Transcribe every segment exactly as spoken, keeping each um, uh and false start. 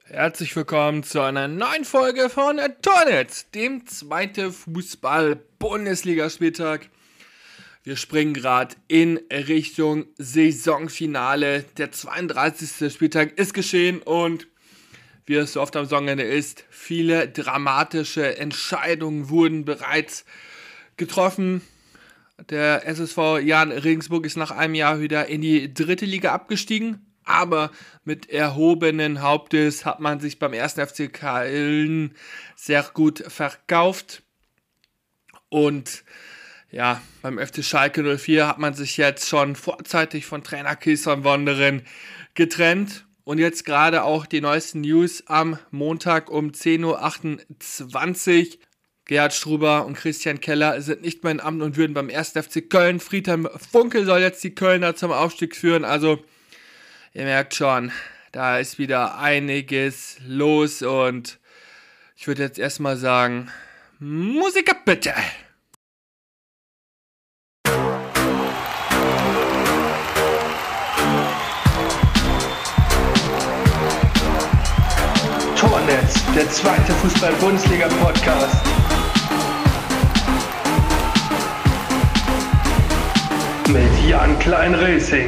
Herzlich willkommen zu einer neuen Folge von Tornetz, dem zweiten Fußball-Bundesligaspieltag. Wir springen gerade in Richtung Saisonfinale. Der zweiunddreißigste Spieltag ist geschehen und wie es so oft am Saisonende ist, viele dramatische Entscheidungen wurden bereits getroffen. Der S S V Jahn Regensburg ist nach einem Jahr wieder in die dritte Liga abgestiegen. Aber mit erhobenen Hauptes hat man sich beim ersten F C Köln sehr gut verkauft. Und ja, beim F C Schalke null vier hat man sich jetzt schon vorzeitig von Trainer Christian Wonderen getrennt. Und jetzt gerade auch die neuesten News am Montag um zehn Uhr achtundzwanzig. Gerhard Struber und Christian Keller sind nicht mehr in Amt und würden beim ersten F C Köln. Friedhelm Funkel soll jetzt die Kölner zum Aufstieg führen. Also ihr merkt schon, da ist wieder einiges los und ich würde jetzt erstmal sagen, Musik ab bitte! Tornetz, der zweite Fußball-Bundesliga-Podcast. Mit Jan Klein-Racing.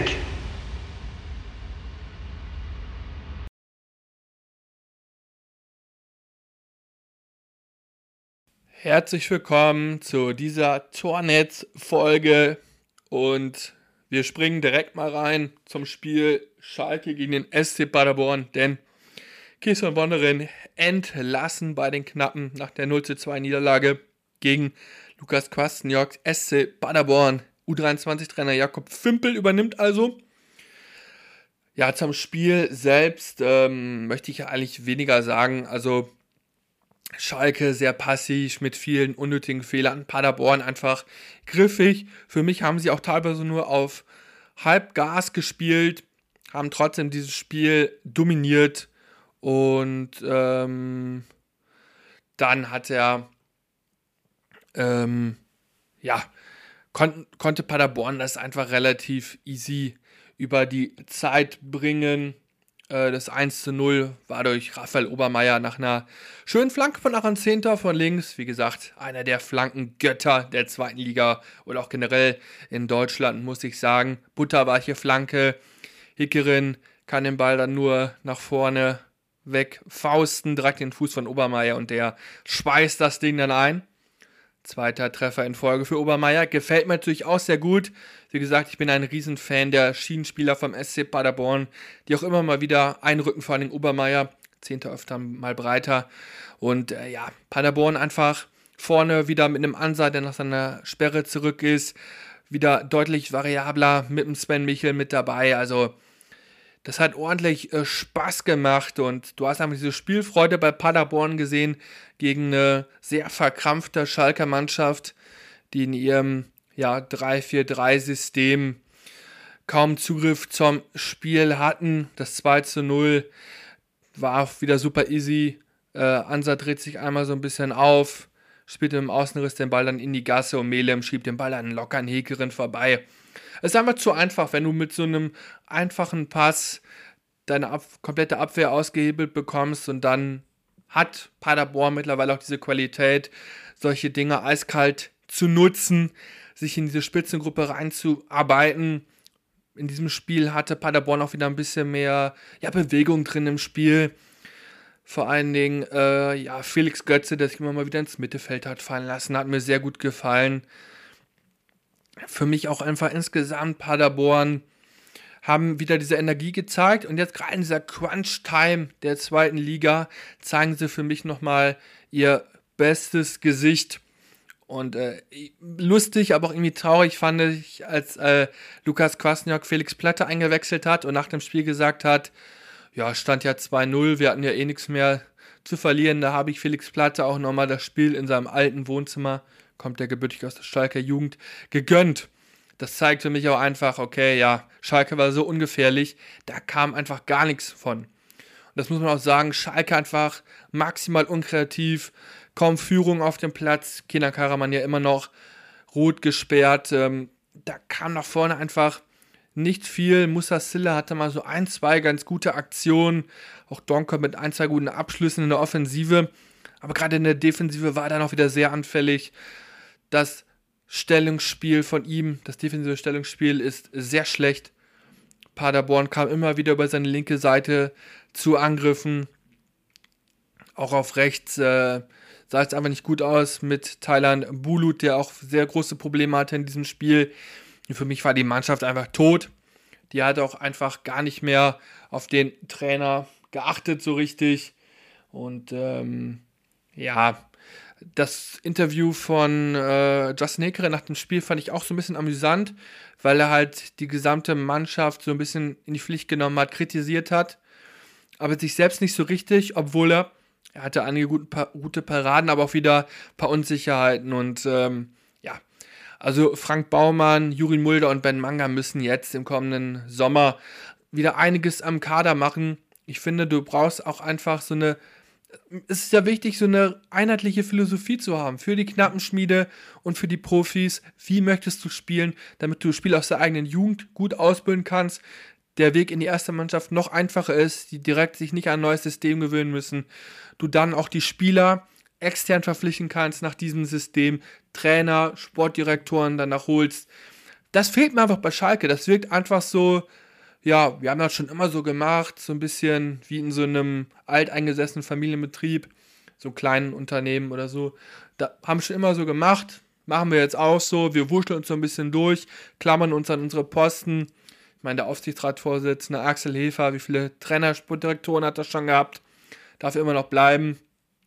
Herzlich willkommen zu dieser Tornetz-Folge und wir springen direkt mal rein zum Spiel Schalke gegen den S C Paderborn, denn Christian Wonderen entlassen bei den Knappen nach der null zu zwei Niederlage gegen Lukas Kwasniok. S C Paderborn, U dreiundzwanzig-Trainer Jakob Fümpel übernimmt also. Ja, zum Spiel selbst ähm, möchte ich ja eigentlich weniger sagen, also Schalke sehr passiv mit vielen unnötigen Fehlern. Paderborn einfach griffig. Für mich haben sie auch teilweise nur auf Halbgas gespielt, haben trotzdem dieses Spiel dominiert und ähm, dann hat er ähm, ja kon- konnte Paderborn das einfach relativ easy über die Zeit bringen. Das eins zu null war durch Raphael Obermeier nach einer schönen Flanke von Aaron Zehnter von links. Wie gesagt, einer der Flankengötter der zweiten Liga oder auch generell in Deutschland, muss ich sagen. Butterweiche Flanke. Hickerin kann den Ball dann nur nach vorne wegfausten, direkt den Fuß von Obermeier und der schweißt das Ding dann ein. Zweiter Treffer in Folge für Obermeier. Gefällt mir natürlich auch sehr gut. Wie gesagt, ich bin ein Riesenfan der Schienenspieler vom S C Paderborn, die auch immer mal wieder einrücken, vor allem Obermeier. Zehnter öfter mal breiter. Und äh, ja, Paderborn einfach vorne wieder mit einem Ansar, der nach seiner Sperre zurück ist. Wieder deutlich variabler mit dem Sven Michel mit dabei. Also das hat ordentlich äh, Spaß gemacht und du hast einfach diese Spielfreude bei Paderborn gesehen gegen eine sehr verkrampfte Schalker Mannschaft, die in ihrem ja, drei vier drei System kaum Zugriff zum Spiel hatten. Das zwei zu null war wieder super easy. Äh, Ansar dreht sich einmal so ein bisschen auf, spielt mit dem Außenriss den Ball dann in die Gasse und Melem schiebt den Ball an locker an Heckerin vorbei. Es ist einfach zu einfach, wenn du mit so einem einfachen Pass deine Ab- komplette Abwehr ausgehebelt bekommst und dann hat Paderborn mittlerweile auch diese Qualität, solche Dinge eiskalt zu nutzen, sich in diese Spitzengruppe reinzuarbeiten. In diesem Spiel hatte Paderborn auch wieder ein bisschen mehr ja, Bewegung drin im Spiel. Vor allen Dingen äh, ja, Felix Götze, der sich immer mal wieder ins Mittelfeld hat fallen lassen, hat mir sehr gut gefallen. Für mich auch einfach insgesamt Paderborn haben wieder diese Energie gezeigt und jetzt gerade in dieser Crunch-Time der zweiten Liga zeigen sie für mich nochmal ihr bestes Gesicht. Und äh, lustig, aber auch irgendwie traurig fand ich, als äh, Lukas Kwasniok Felix Platte eingewechselt hat und nach dem Spiel gesagt hat, ja, stand ja zwei null, wir hatten ja eh nichts mehr zu verlieren. Da habe ich Felix Platte auch nochmal das Spiel in seinem alten Wohnzimmer, kommt der gebürtig aus der Schalker Jugend, gegönnt. Das zeigt für mich auch einfach, okay, ja, Schalke war so ungefährlich, da kam einfach gar nichts von. Und das muss man auch sagen, Schalke einfach maximal unkreativ, kaum Führung auf dem Platz, Kenan Karaman ja immer noch rot gesperrt, ähm, da kam nach vorne einfach nicht viel. Musa Silla hatte mal so ein, zwei ganz gute Aktionen. Auch Donker mit ein, zwei guten Abschlüssen in der Offensive. Aber gerade in der Defensive war er dann auch wieder sehr anfällig. Das Stellungsspiel von ihm, das defensive Stellungsspiel ist sehr schlecht. Paderborn kam immer wieder über seine linke Seite zu Angriffen. Auch auf rechts äh, sah es einfach nicht gut aus mit Taylan Bulut, der auch sehr große Probleme hatte in diesem Spiel. Und für mich war die Mannschaft einfach tot. Die hat auch einfach gar nicht mehr auf den Trainer geachtet so richtig. Und ähm, ja, das Interview von äh, Justin Hekere nach dem Spiel fand ich auch so ein bisschen amüsant, weil er halt die gesamte Mannschaft so ein bisschen in die Pflicht genommen hat, kritisiert hat, aber sich selbst nicht so richtig, obwohl er, er hatte einige gute, gute Paraden, aber auch wieder ein paar Unsicherheiten und ähm, ja, also Frank Baumann, Juri Mulder und Ben Manga müssen jetzt im kommenden Sommer wieder einiges am Kader machen. Ich finde, du brauchst auch einfach so eine, es ist ja wichtig, so eine einheitliche Philosophie zu haben für die Knappenschmiede und für die Profis. Wie möchtest du spielen, damit du Spieler aus der eigenen Jugend gut ausbilden kannst, der Weg in die erste Mannschaft noch einfacher ist, die direkt sich nicht an ein neues System gewöhnen müssen. Du dann auch die Spieler extern verpflichten kannst nach diesem System, Trainer, Sportdirektoren danach holst. Das fehlt mir einfach bei Schalke. Das wirkt einfach so, ja, wir haben das schon immer so gemacht, so ein bisschen wie in so einem alteingesessenen Familienbetrieb, so einem kleinen Unternehmen oder so. Da haben wir schon immer so gemacht, machen wir jetzt auch so, wir wurschteln uns so ein bisschen durch, klammern uns an unsere Posten. Ich meine, der Aufsichtsratsvorsitzende Axel Hefer, wie viele Trainer, Sportdirektoren hat er schon gehabt, darf immer noch bleiben.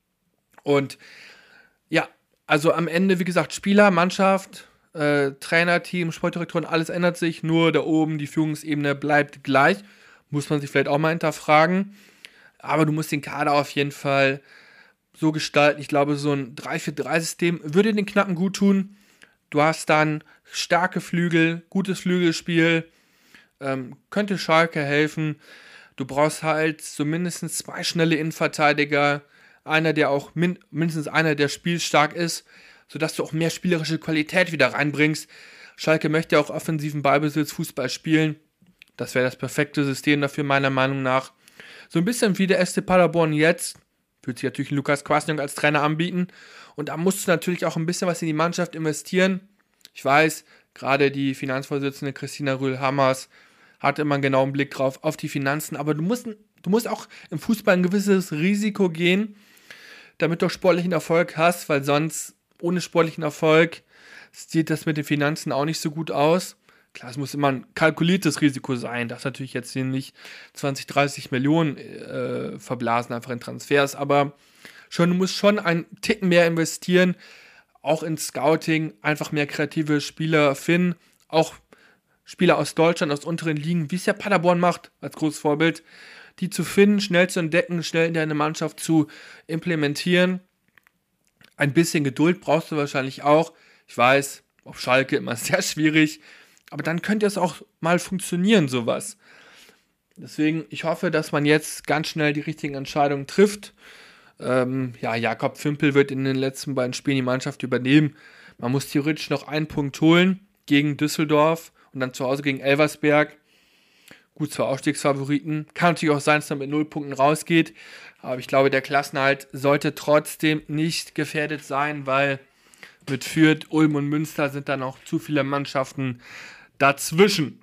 Und ja, also am Ende, wie gesagt, Spieler, Mannschaft, Äh, Trainerteam, Sportdirektoren, alles ändert sich, nur da oben die Führungsebene bleibt gleich. Muss man sich vielleicht auch mal hinterfragen. Aber du musst den Kader auf jeden Fall so gestalten. Ich glaube, so ein drei vier drei System würde den Knappen gut tun. Du hast dann starke Flügel, gutes Flügelspiel, ähm, könnte Schalke helfen. Du brauchst halt so mindestens zwei schnelle Innenverteidiger. Einer, der auch min- mindestens einer, der spielstark ist, sodass du auch mehr spielerische Qualität wieder reinbringst. Schalke möchte auch offensiven Ballbesitz, Fußball spielen. Das wäre das perfekte System dafür, meiner Meinung nach. So ein bisschen wie der S C Paderborn jetzt. Wird sich natürlich Lukas Kwasniok als Trainer anbieten. Und da musst du natürlich auch ein bisschen was in die Mannschaft investieren. Ich weiß, gerade die Finanzvorsitzende Christina Rühl-Hammers hat immer einen genauen Blick drauf auf die Finanzen. Aber du musst, du musst auch im Fußball ein gewisses Risiko gehen, damit du auch sportlichen Erfolg hast, weil sonst ohne sportlichen Erfolg sieht das mit den Finanzen auch nicht so gut aus. Klar, es muss immer ein kalkuliertes Risiko sein. Das natürlich jetzt hier nicht zwanzig, dreißig Millionen äh, verblasen, einfach in Transfers. Aber schon, du musst schon einen Ticken mehr investieren, auch in Scouting, einfach mehr kreative Spieler finden. Auch Spieler aus Deutschland, aus unteren Ligen, wie es ja Paderborn macht, als großes Vorbild, die zu finden, schnell zu entdecken, schnell in deine Mannschaft zu implementieren. Ein bisschen Geduld brauchst du wahrscheinlich auch. Ich weiß, auf Schalke immer sehr schwierig, aber dann könnte es auch mal funktionieren, sowas. Deswegen, ich hoffe, dass man jetzt ganz schnell die richtigen Entscheidungen trifft. Ähm, ja, Jakob Fümpel wird in den letzten beiden Spielen die Mannschaft übernehmen. Man muss theoretisch noch einen Punkt holen gegen Düsseldorf und dann zu Hause gegen Elversberg. Gut, zwei Aufstiegsfavoriten. Kann natürlich auch sein, dass man mit null Punkten rausgeht. Aber ich glaube, der Klassenerhalt sollte trotzdem nicht gefährdet sein, weil mit Fürth, Ulm und Münster sind dann auch zu viele Mannschaften dazwischen.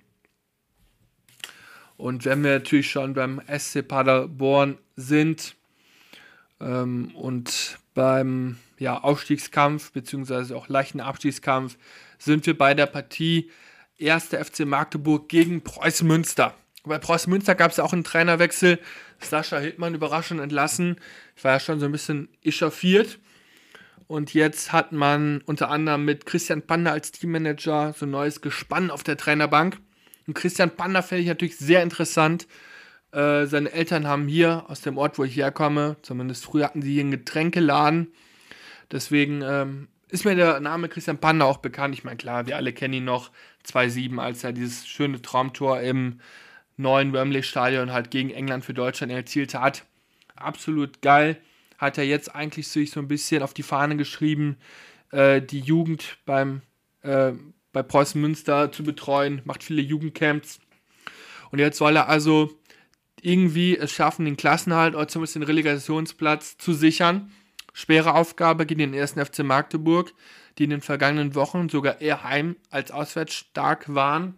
Und wenn wir natürlich schon beim S C Paderborn sind ähm, und beim ja, Aufstiegskampf beziehungsweise auch leichten Abstiegskampf, sind wir bei der Partie erster F C Magdeburg gegen Preußen Münster. Bei Preußen Münster gab es auch einen Trainerwechsel. Sascha Hildmann überraschend entlassen. Ich war ja schon so ein bisschen echauffiert. Und jetzt hat man unter anderem mit Christian Pander als Teammanager so ein neues Gespann auf der Trainerbank. Und Christian Pander finde ich natürlich sehr interessant. Äh, seine Eltern haben hier aus dem Ort, wo ich herkomme, zumindest früher hatten sie hier einen Getränkeladen. Deswegen ähm, ist mir der Name Christian Pander auch bekannt. Ich meine, klar, wir alle kennen ihn noch. zwei sieben, als er dieses schöne Traumtor im neuen Wembley-Stadion halt gegen England für Deutschland erzielt hat. Absolut geil. Hat er jetzt eigentlich sich so ein bisschen auf die Fahne geschrieben, äh, die Jugend beim, äh, bei Preußen Münster zu betreuen, macht viele Jugendcamps. Und jetzt soll er also irgendwie es schaffen, den Klassenerhalt oder zumindest den Relegationsplatz zu sichern. Schwere Aufgabe gegen den ersten F C Magdeburg, die in den vergangenen Wochen sogar eher heim als auswärts stark waren.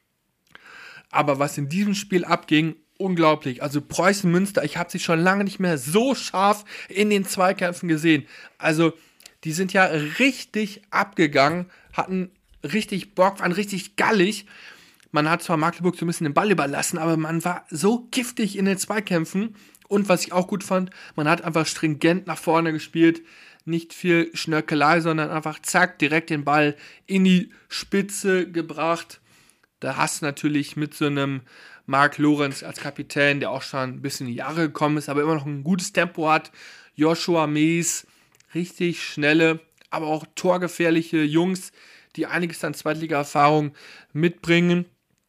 Aber was in diesem Spiel abging, unglaublich. Also Preußen Münster, ich habe sie schon lange nicht mehr so scharf in den Zweikämpfen gesehen. Also die sind ja richtig abgegangen, hatten richtig Bock, waren richtig gallig. Man hat zwar Magdeburg so ein bisschen den Ball überlassen, aber man war so giftig in den Zweikämpfen. Und was ich auch gut fand, man hat einfach stringent nach vorne gespielt. Nicht viel Schnörkelei, sondern einfach zack, direkt den Ball in die Spitze gebracht. Da hast du natürlich mit so einem Marc Lorenz als Kapitän, der auch schon ein bisschen in die Jahre gekommen ist, aber immer noch ein gutes Tempo hat. Joshua Mees, richtig schnelle, aber auch torgefährliche Jungs, die einiges an Zweitliga-Erfahrung mitbringen.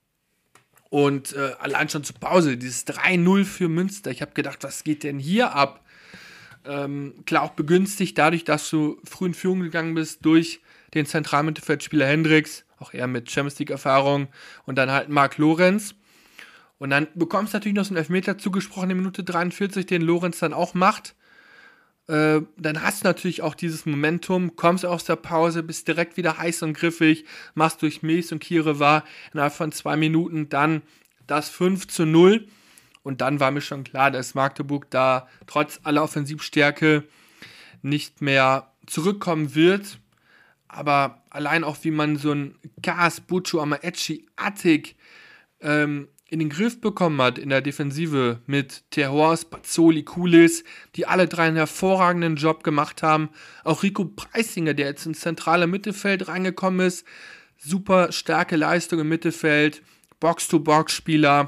Und äh, allein schon zur Pause, dieses drei null für Münster. Ich habe gedacht, was geht denn hier ab? Ähm, klar, auch begünstigt dadurch, dass du früh in Führung gegangen bist durch den Zentralmittelfeldspieler Hendricks, auch er mit Champions League-Erfahrung, und dann halt Marc Lorenz. Und dann bekommst du natürlich noch so einen Elfmeter zugesprochen in Minute dreiundvierzig, den Lorenz dann auch macht. Äh, dann hast du natürlich auch dieses Momentum, kommst aus der Pause, bist direkt wieder heiß und griffig, machst durch Mees und Kierewa innerhalb von zwei Minuten dann das fünf zu null. Und dann war mir schon klar, dass Magdeburg da trotz aller Offensivstärke nicht mehr zurückkommen wird. Aber allein auch, wie man so ein Gas, Buccio, Amaechi, Attic ähm, in den Griff bekommen hat in der Defensive mit Terhors, Bazzoli, Kulis, die alle drei einen hervorragenden Job gemacht haben. Auch Rico Preisinger, der jetzt ins zentrale Mittelfeld reingekommen ist. Super starke Leistung im Mittelfeld, Box-to-Box-Spieler.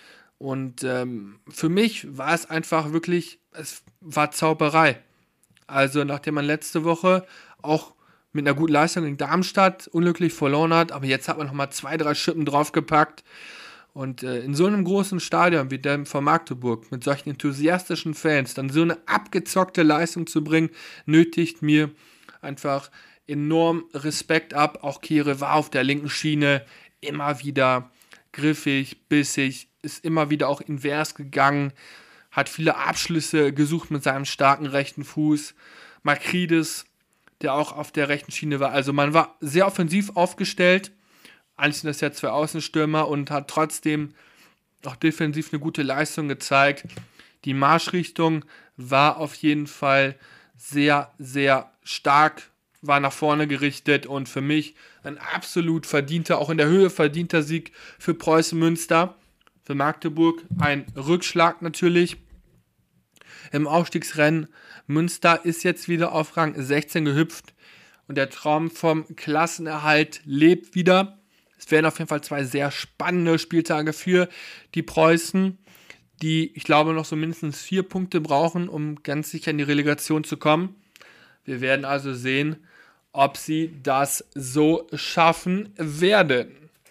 Und ähm, für mich war es einfach wirklich, es war Zauberei. Also nachdem man letzte Woche auch mit einer guten Leistung in Darmstadt unglücklich verloren hat, aber jetzt hat man nochmal zwei, drei Schippen draufgepackt. Und äh, in so einem großen Stadion wie dem von Magdeburg, mit solchen enthusiastischen Fans, dann so eine abgezockte Leistung zu bringen, nötigt mir einfach enorm Respekt ab. Auch Kehre war auf der linken Schiene immer wieder griffig, bissig, ist immer wieder auch invers gegangen, hat viele Abschlüsse gesucht mit seinem starken rechten Fuß. Makridis, der auch auf der rechten Schiene war. Also man war sehr offensiv aufgestellt. Eigentlich sind das ja zwei Außenstürmer und hat trotzdem auch defensiv eine gute Leistung gezeigt. Die Marschrichtung war auf jeden Fall sehr, sehr stark, war nach vorne gerichtet und für mich ein absolut verdienter, auch in der Höhe verdienter Sieg für Preußen Münster. Für Magdeburg ein Rückschlag natürlich im Aufstiegsrennen. Münster ist jetzt wieder auf Rang sechzehn gehüpft und der Traum vom Klassenerhalt lebt wieder. Es werden auf jeden Fall zwei sehr spannende Spieltage für die Preußen, die, ich glaube, noch so mindestens vier Punkte brauchen, um ganz sicher in die Relegation zu kommen. Wir werden also sehen, ob sie das so schaffen werden.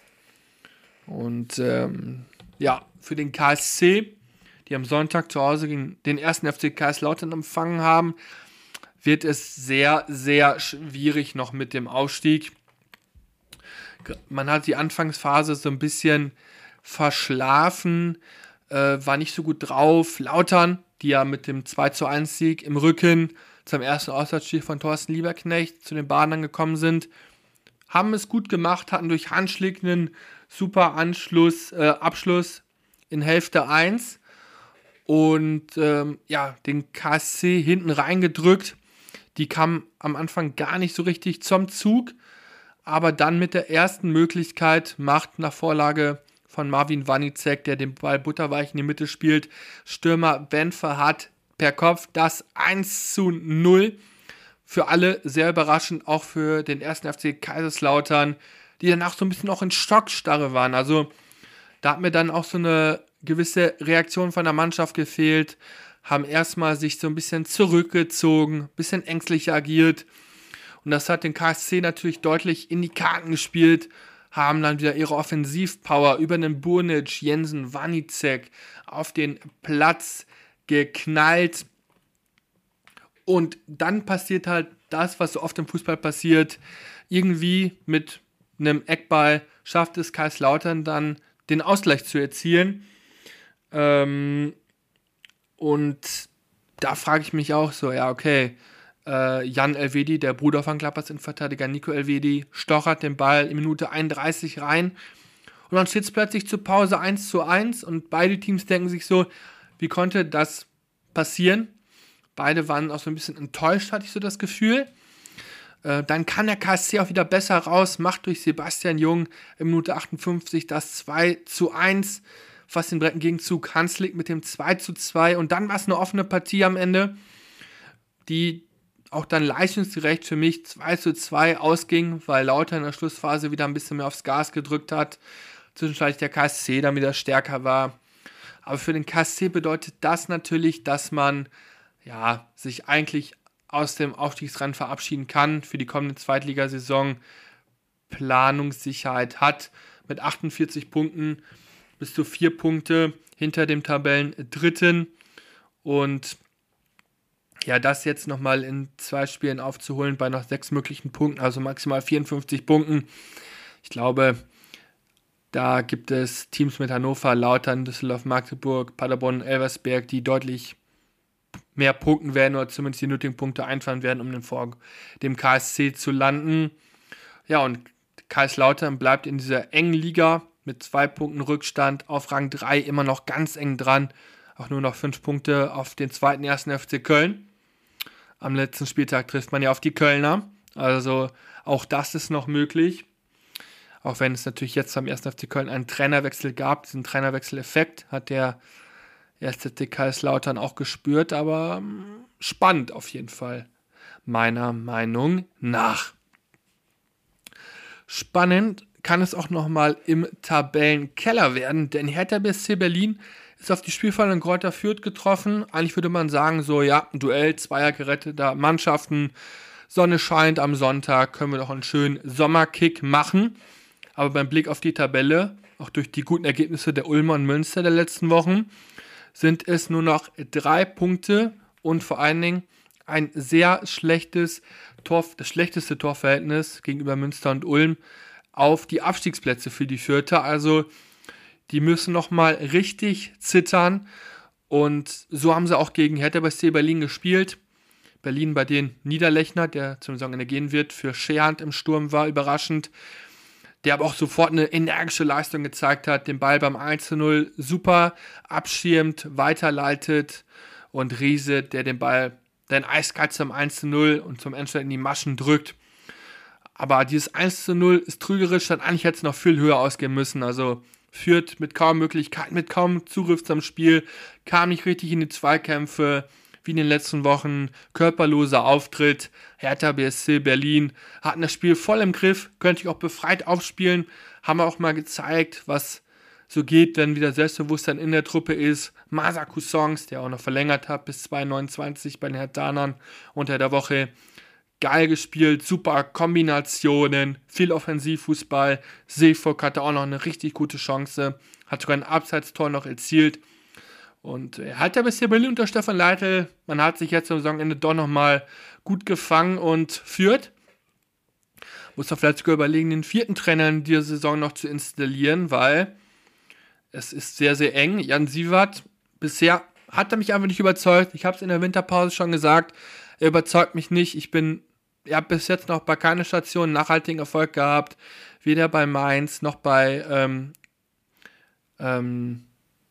Und ähm, ja, für den K S C, die am Sonntag zu Hause gegen den ersten F C Kaiserslautern empfangen haben, wird es sehr, sehr schwierig noch mit dem Aufstieg. Man hat die Anfangsphase so ein bisschen verschlafen, äh, war nicht so gut drauf. Lautern, die ja mit dem zwei zu eins Sieg im Rücken zum ersten Auswärtsspiel von Thorsten Lieberknecht zu den Badern gekommen sind, haben es gut gemacht, hatten durch Handschlag einen super Anschluss, äh, Abschluss in Hälfte eins und ähm, ja, den K S C hinten reingedrückt. Die kamen am Anfang gar nicht so richtig zum Zug, aber dann mit der ersten Möglichkeit macht nach Vorlage von Marvin Wanicek, der den Ball butterweich in die Mitte spielt, Stürmer Ben Verhat per Kopf das eins zu null. Für alle sehr überraschend, auch für den ersten F C Kaiserslautern, die danach so ein bisschen auch in Schockstarre waren. Also da hat mir dann auch so eine gewisse Reaktion von der Mannschaft gefehlt, haben erstmal sich so ein bisschen zurückgezogen, ein bisschen ängstlich agiert. Und das hat den K S C natürlich deutlich in die Karten gespielt, haben dann wieder ihre Offensivpower über den Burnic, Jensen, Wanicek auf den Platz geknallt. Und dann passiert halt das, was so oft im Fußball passiert, irgendwie mit einem Eckball schafft es Kaiserslautern dann, den Ausgleich zu erzielen. Ähm, und da frage ich mich auch so, ja, okay, äh, Jan Elvedi, der Bruder von Klappers Innenverteidiger Nico Elvedi, stochert den Ball in Minute einunddreißig rein. Und dann steht es plötzlich zur Pause eins zu eins und beide Teams denken sich so, wie konnte das passieren? Beide waren auch so ein bisschen enttäuscht, hatte ich so das Gefühl. Äh, dann kann der K S C auch wieder besser raus, macht durch Sebastian Jung in Minute achtundfünfzig das zwei zu eins, fast den direkten Gegenzug Hanslik mit dem zwei zu zwei und dann war es eine offene Partie am Ende, die auch dann leistungsgerecht für mich zwei zu zwei ausging, weil Lautern in der Schlussphase wieder ein bisschen mehr aufs Gas gedrückt hat, zwischenzeitlich der K S C dann wieder stärker war. Aber für den K S C bedeutet das natürlich, dass man ja, sich eigentlich aus dem Aufstiegsrennen verabschieden kann, für die kommende Zweitligasaison Planungssicherheit hat. Mit achtundvierzig Punkten bis zu vier Punkte hinter dem Tabellendritten. Und ja, das jetzt nochmal in zwei Spielen aufzuholen bei noch sechs möglichen Punkten, also maximal vierundfünfzig Punkten. Ich glaube, da gibt es Teams mit Hannover, Lautern, Düsseldorf, Magdeburg, Paderborn, Elversberg, die deutlich mehr punkten werden oder zumindest die nötigen Punkte einfahren werden, um den vor dem K S C zu landen. Ja, und Kaiserslautern bleibt in dieser engen Liga mit zwei Punkten Rückstand auf Rang drei immer noch ganz eng dran. Auch nur noch fünf Punkte auf den zweiten ersten F C Köln. Am letzten Spieltag trifft man ja auf die Kölner. Also auch das ist noch möglich. Auch wenn es natürlich jetzt beim ersten F C Köln einen Trainerwechsel gab. Diesen Trainerwechsel-Effekt hat der erste F C Kaiserslautern auch gespürt. Aber spannend auf jeden Fall, meiner Meinung nach. Spannend kann es auch nochmal im Tabellenkeller werden, denn Hertha B S C Berlin ist auf die Spielfall in Greuther Fürth getroffen. Eigentlich würde man sagen, so ja, ein Duell zweier geretteter Mannschaften, Sonne scheint am Sonntag, können wir doch einen schönen Sommerkick machen. Aber beim Blick auf die Tabelle, auch durch die guten Ergebnisse der Ulmer und Münster der letzten Wochen, sind es nur noch drei Punkte und vor allen Dingen ein sehr schlechtes Tor, das schlechteste Torverhältnis gegenüber Münster und Ulm auf die Abstiegsplätze für die Vierter. Also die müssen nochmal richtig zittern und so haben sie auch gegen Hertha B S C Berlin gespielt. Berlin bei den Niederlechner, der zum Saisonende gehen wird, für Scheerhand im Sturm war überraschend, der aber auch sofort eine energische Leistung gezeigt hat, den Ball beim eins zu null super abschirmt, weiterleitet und Riese, der den Ball dann eiskalt zum eins zu null und zum Endstand in die Maschen drückt. Aber dieses eins zu null ist trügerisch, dann eigentlich hätte es noch viel höher ausgehen müssen. Also Fürth mit kaum Möglichkeiten, mit kaum Zugriff zum Spiel, kam nicht richtig in die Zweikämpfe, wie in den letzten Wochen, körperloser Auftritt. Hertha B S C Berlin hatten das Spiel voll im Griff, könnte ich auch befreit aufspielen, haben auch mal gezeigt, was so geht, wenn wieder Selbstbewusstsein in der Truppe ist. Masa Cousins, der auch noch verlängert hat bis zwanzig neunundzwanzig bei den Herthanern unter der Woche. Geil gespielt, super Kombinationen, viel Offensivfußball. Seevogt hatte auch noch eine richtig gute Chance, hat sogar ein Abseitstor noch erzielt. Und er hat ja bisher Berlin unter Stefan Leitl, man hat sich jetzt am Saisonende doch nochmal gut gefangen und führt. Muss doch vielleicht sogar überlegen, den vierten Trainer in dieser Saison noch zu installieren, weil es ist sehr, sehr eng. Jan Siewert, bisher hat er mich einfach nicht überzeugt. Ich habe es in der Winterpause schon gesagt, er überzeugt mich nicht. Ich bin, er hat bis jetzt noch bei keiner Station nachhaltigen Erfolg gehabt. Weder bei Mainz noch bei ähm, ähm,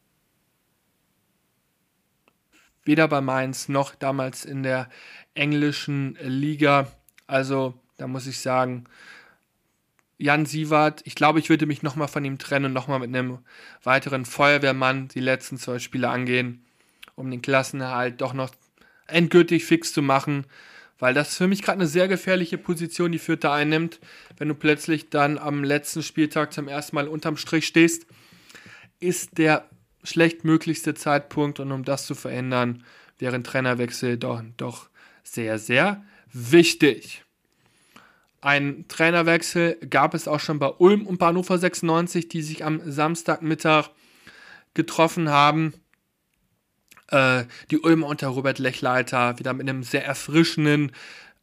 weder bei Mainz noch damals in der englischen Liga. Also da muss ich sagen, Jan Siewert, ich glaube, ich würde mich nochmal von ihm trennen und nochmal mit einem weiteren Feuerwehrmann die letzten zwei Spiele angehen, um den Klassenerhalt doch noch endgültig fix zu machen, weil das für mich gerade eine sehr gefährliche Position die Fürth einnimmt, wenn du plötzlich dann am letzten Spieltag zum ersten Mal unterm Strich stehst, ist der schlechtmöglichste Zeitpunkt und um das zu verändern, wäre ein Trainerwechsel doch, doch sehr, sehr wichtig. Ein Trainerwechsel gab es auch schon bei Ulm und bei Hannover sechsundneunzig, die sich am Samstagmittag getroffen haben. Äh, die Ulmer unter Robert Lechleiter wieder mit einem sehr erfrischenden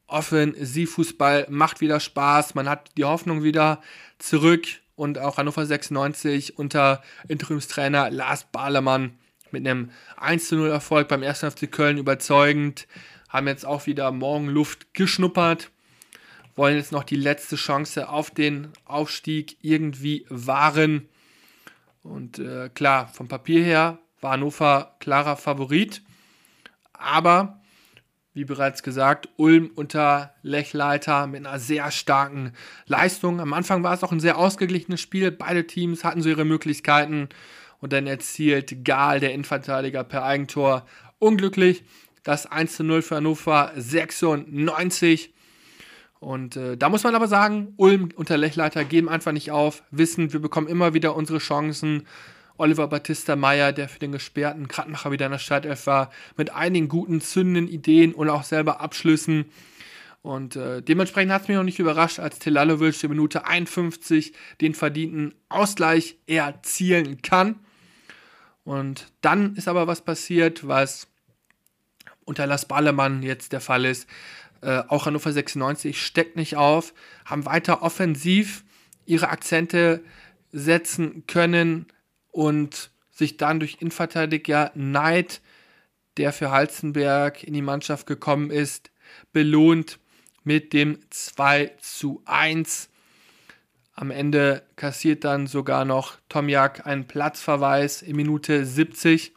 Offensivfußball macht wieder Spaß, man hat die Hoffnung wieder zurück und auch Hannover sechsundneunzig unter Interimstrainer Lars Balemann mit einem eins zu null Erfolg beim ersten F C Köln überzeugend, haben jetzt auch wieder Morgenluft geschnuppert, wollen jetzt noch die letzte Chance auf den Aufstieg irgendwie wahren. Und äh, klar, vom Papier her war Hannover klarer Favorit, aber wie bereits gesagt, Ulm unter Lechleiter mit einer sehr starken Leistung. Am Anfang war es auch ein sehr ausgeglichenes Spiel. Beide Teams hatten so ihre Möglichkeiten. Und dann erzielt Gahl, der Innenverteidiger, per Eigentor unglücklich das eins zu null für Hannover sechsundneunzig. Und äh, da muss man aber sagen, Ulm unter Lechleiter geben einfach nicht auf. Wissen, wir bekommen immer wieder unsere Chancen. Oliver Battista Meyer, der für den gesperrten Kratmacher wieder in der Startelf war, mit einigen guten, zündenden Ideen und auch selber Abschlüssen. Und äh, dementsprechend hat es mich noch nicht überrascht, als Telalovic in Minute einundfünfzig den verdienten Ausgleich erzielen kann. Und dann ist aber was passiert, was unter Lars Balemann jetzt der Fall ist. Äh, auch Hannover sechsundneunzig steckt nicht auf, haben weiter offensiv ihre Akzente setzen können, und sich dann durch Innenverteidiger Neid, der für Halzenberg in die Mannschaft gekommen ist, belohnt mit dem zwei zu eins. Am Ende kassiert dann sogar noch Tomjak einen Platzverweis in Minute siebzig,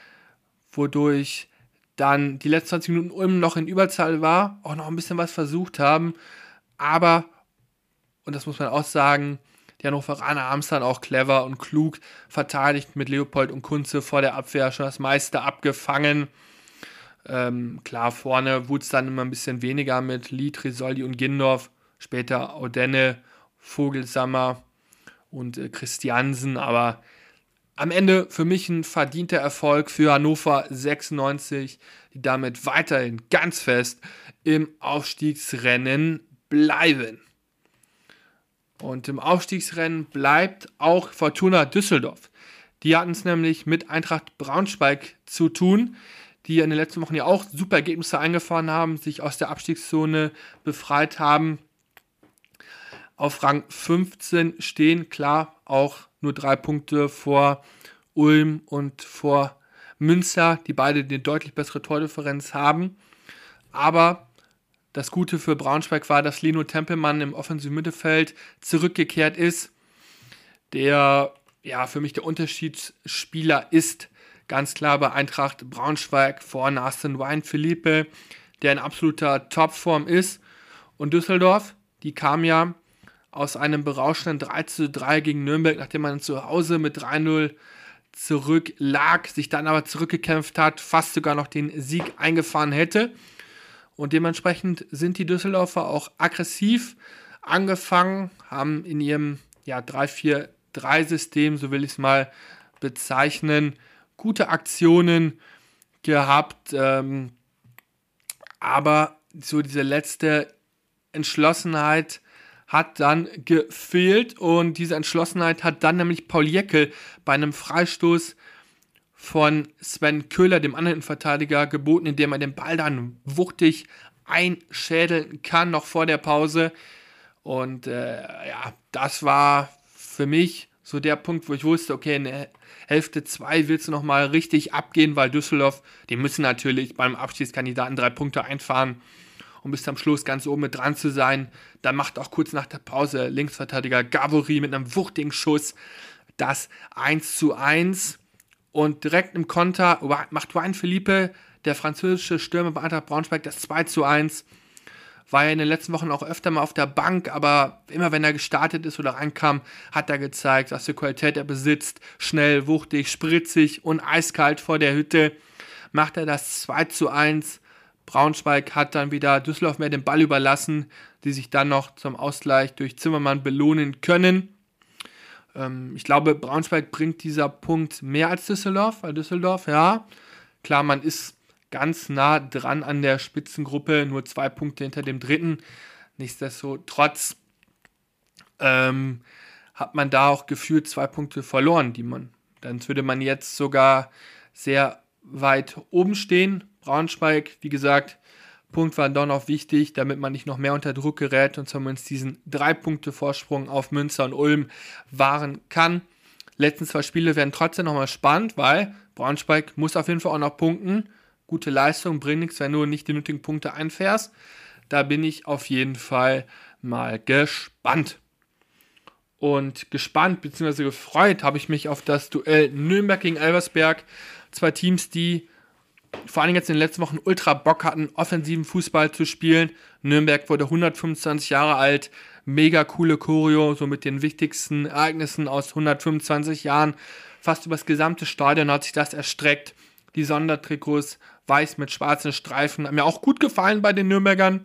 wodurch dann die letzten zwanzig Minuten Ulm noch in Überzahl war, auch noch ein bisschen was versucht haben, aber, und das muss man auch sagen, die Hannoveraner haben es dann auch clever und klug verteidigt mit Leopold und Kunze vor der Abwehr, schon das meiste abgefangen. Ähm, klar, vorne wurde es dann immer ein bisschen weniger mit Lied, Risoldi und Gindorf, später Audenne, Vogelsammer und äh, Christiansen, aber am Ende für mich ein verdienter Erfolg für Hannover sechsundneunzig, die damit weiterhin ganz fest im Aufstiegsrennen bleiben. Und im Aufstiegsrennen bleibt auch Fortuna Düsseldorf. Die hatten es nämlich mit Eintracht Braunschweig zu tun, die in den letzten Wochen ja auch super Ergebnisse eingefahren haben, sich aus der Abstiegszone befreit haben. Auf Rang fünfzehn stehen, klar, auch nur drei Punkte vor Ulm und vor Münster, die beide eine deutlich bessere Tordifferenz haben. Aber das Gute für Braunschweig war, dass Lino Tempelmann im offensiven Mittelfeld zurückgekehrt ist, der ja für mich der Unterschiedsspieler ist. Ganz klar bei Eintracht Braunschweig vor Nastin Wine-Philippe, der in absoluter Topform ist. Und Düsseldorf, die kam ja aus einem berauschenden drei zu drei gegen Nürnberg, nachdem man zu Hause mit drei null zurücklag, sich dann aber zurückgekämpft hat, fast sogar noch den Sieg eingefahren hätte. Und dementsprechend sind die Düsseldorfer auch aggressiv angefangen, haben in ihrem ja, drei vier drei System, so will ich es mal bezeichnen, gute Aktionen gehabt, ähm, aber so diese letzte Entschlossenheit hat dann gefehlt, und diese Entschlossenheit hat dann nämlich Paul Jäckel bei einem Freistoß von Sven Köhler, dem anderen Verteidiger, geboten, indem er den Ball dann wuchtig einschädeln kann, noch vor der Pause. Und äh, ja, das war für mich so der Punkt, wo ich wusste, okay, in der Hälfte zwei willst du nochmal richtig abgehen, weil Düsseldorf, die müssen natürlich beim Abstiegskandidaten drei Punkte einfahren, um bis zum Schluss ganz oben mit dran zu sein. Dann macht auch kurz nach der Pause Linksverteidiger Gavory mit einem wuchtigen Schuss das eins zu eins. Und direkt im Konter macht Wine-Philippe, der französische Stürmer bei Eintracht Braunschweig, das zwei zu eins. War ja in den letzten Wochen auch öfter mal auf der Bank, aber immer wenn er gestartet ist oder reinkam, hat er gezeigt, was für Qualität er besitzt. Schnell, wuchtig, spritzig und eiskalt vor der Hütte macht er das zwei zu eins. Braunschweig hat dann wieder Düsseldorf mehr den Ball überlassen, die sich dann noch zum Ausgleich durch Zimmermann belohnen können. Ich glaube, Braunschweig bringt dieser Punkt mehr als Düsseldorf, weil Düsseldorf, ja, klar, man ist ganz nah dran an der Spitzengruppe, nur zwei Punkte hinter dem dritten. Nichtsdestotrotz ähm, hat man da auch gefühlt zwei Punkte verloren, die man, dann würde man jetzt sogar sehr weit oben stehen. Braunschweig, wie gesagt, Punkt war dann auch wichtig, damit man nicht noch mehr unter Druck gerät und zumindest diesen drei Punkte Vorsprung auf Münster und Ulm wahren kann. Letzten zwei Spiele werden trotzdem nochmal spannend, weil Braunschweig muss auf jeden Fall auch noch punkten. Gute Leistung bringt nichts, wenn du nicht die nötigen Punkte einfährst. Da bin ich auf jeden Fall mal gespannt. Und gespannt bzw. gefreut habe ich mich auf das Duell Nürnberg gegen Elversberg. Zwei Teams, die vor allem jetzt in den letzten Wochen ultra Bock hatten, offensiven Fußball zu spielen. Nürnberg wurde hundertfünfundzwanzig Jahre alt, mega coole Choreo, so mit den wichtigsten Ereignissen aus hundertfünfundzwanzig Jahren. Fast übers gesamte Stadion hat sich das erstreckt. Die Sondertrikots, weiß mit schwarzen Streifen, haben mir auch gut gefallen bei den Nürnbergern.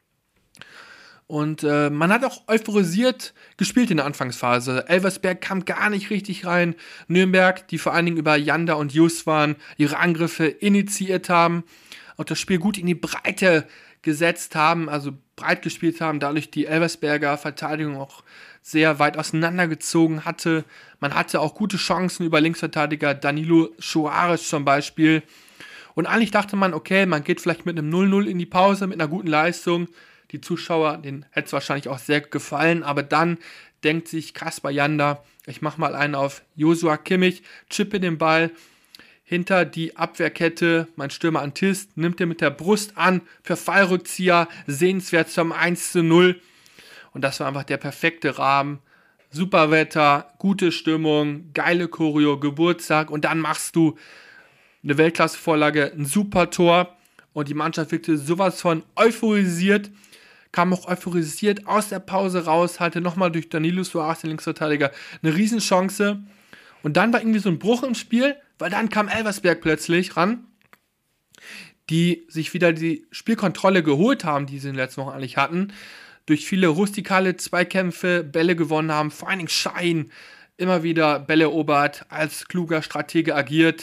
Und äh, man hat auch euphorisiert gespielt in der Anfangsphase. Elversberg kam gar nicht richtig rein. Nürnberg, die vor allen Dingen über Janda und Just waren, ihre Angriffe initiiert haben, auch das Spiel gut in die Breite gesetzt haben, also breit gespielt haben, dadurch die Elversberger Verteidigung auch sehr weit auseinandergezogen hatte. Man hatte auch gute Chancen über Linksverteidiger Danilo Soares zum Beispiel. Und eigentlich dachte man, okay, man geht vielleicht mit einem null null in die Pause, mit einer guten Leistung. Die Zuschauer, denen hätte es wahrscheinlich auch sehr gefallen, aber dann denkt sich Kaspar Janda, ich mache mal einen auf Joshua Kimmich, chippe den Ball hinter die Abwehrkette, mein Stürmer Antist nimmt den mit der Brust an, für Fallrückzieher, sehenswert zum eins zu null. Und das war einfach der perfekte Rahmen. Super Wetter, gute Stimmung, geile Choreo, Geburtstag und dann machst du eine Weltklasse-Vorlage, ein super Tor und die Mannschaft wirkte sowas von euphorisiert, kam auch euphorisiert aus der Pause raus, hatte nochmal durch Danilo Soares, den Linksverteidiger, eine Riesenchance. Und dann war irgendwie so ein Bruch im Spiel, weil dann kam Elversberg plötzlich ran, die sich wieder die Spielkontrolle geholt haben, die sie in den letzten Wochen eigentlich hatten, durch viele rustikale Zweikämpfe Bälle gewonnen haben, vor allen Dingen Schein, immer wieder Bälle erobert, als kluger Stratege agiert.